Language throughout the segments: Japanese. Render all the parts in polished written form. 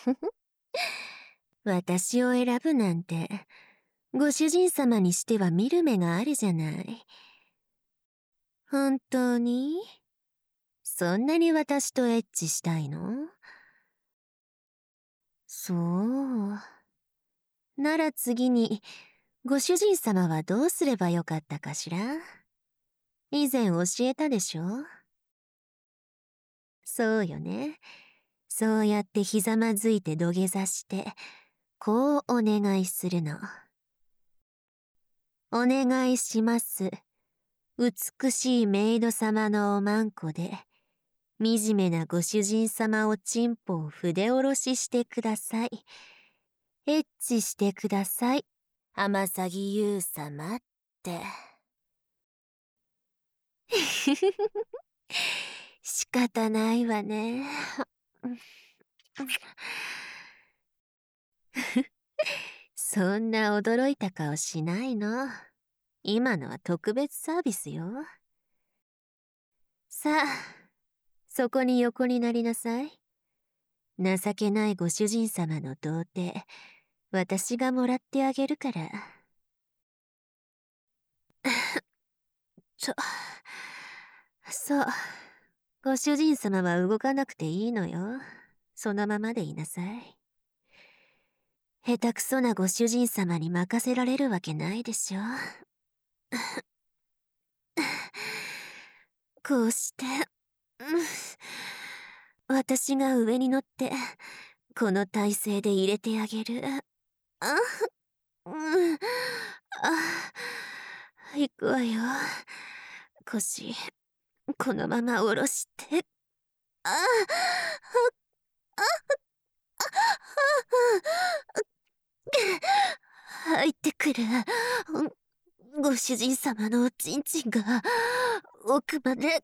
私を選ぶなんて、ご主人様にしては見る目があるじゃない。本当に？そんなに私とエッチしたいの？そう。なら次に、ご主人様はどうすればよかったかしら？以前教えたでしょ？そうよね。そうやってひざまずいて土下座して、こうお願いするの。お願いします。美しいメイド様のおまんこで、惨めなご主人様おちんぽを筆下ろししてください。エッチしてください。天崎優様って。仕方ないわね。そんな驚いた顔しないの。今のは特別サービスよ。さあ、そこに横になりなさい。情けないご主人様の童貞、私がもらってあげるから。そう。ご主人様は動かなくていいのよ。そのままでいなさい。下手くそなご主人様に任せられるわけないでしょ。こうして、私が上に乗って、この体勢で入れてあげる。行くわよ。腰、このまま下ろして。入ってくる。ご主人様のおちんちんが奥まで。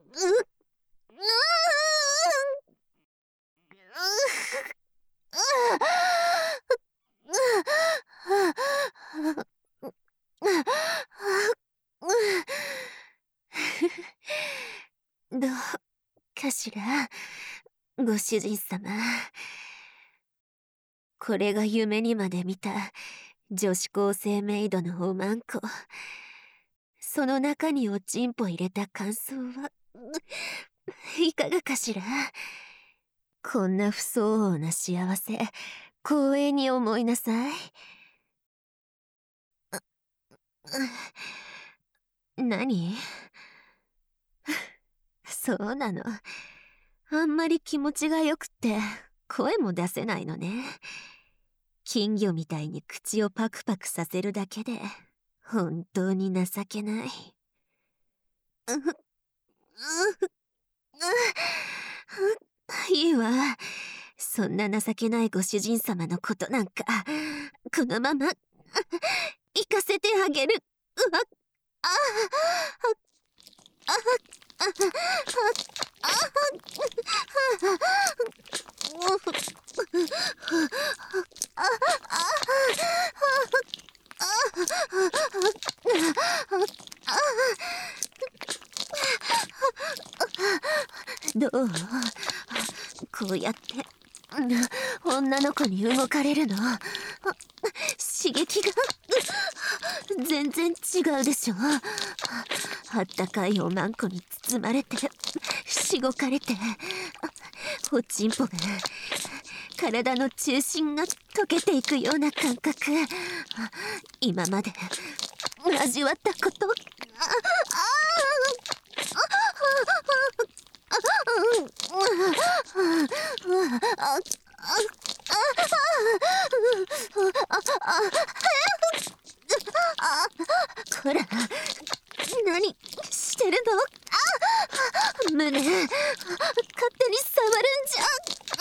どうかしら、ご主人様。これが夢にまで見た女子高生メイドのおまんこ。その中におちんぽ入れた感想はいかがかしら。こんな不相応な幸せ、光栄に思いなさい。何？そうなの。あんまり気持ちがよくって声も出せないのね。金魚みたいに口をパクパクさせるだけで本当に情けない。いいわ。そんな情けないご主人様のことなんかこのまま行かせてあげる。どう？こうやって女の子に動かれるの？刺激が全然違うでしょ。あったかいおまんこに包まれてしごかれて、おちんぽが体の中心が溶けていくような感覚。今まで味わったこと。こら、何してるの？胸、勝手に触るんじゃ。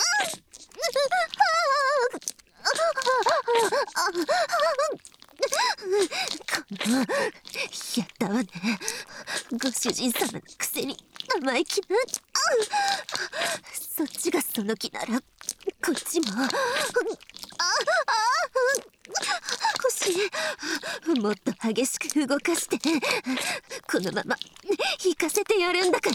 やったわね。ご主人様のくせに生意気な。そっちがその気ならこっちも。腰もっと激しく動かしてこのまま引かせてやるんだから。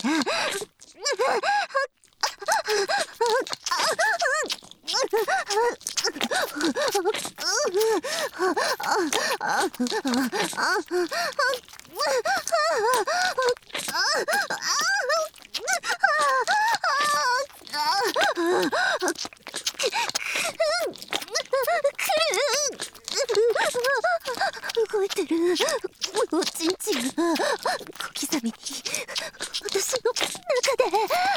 動いてる。おちんちんが小刻みに私の中で。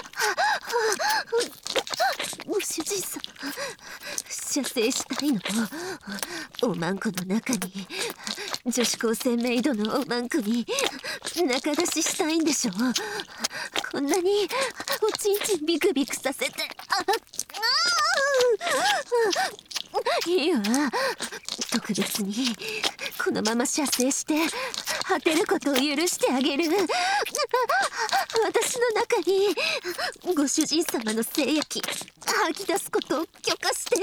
ご主人様、射精したいの？おまんこの中に、女子高生メイドのおまんこに中出ししたいんでしょ？こんなにおちんちんビクビクさせて。いいわ、特別にこのまま射精して果てることを許してあげる。私の中にご主人様の精液吐き出すことを許可して。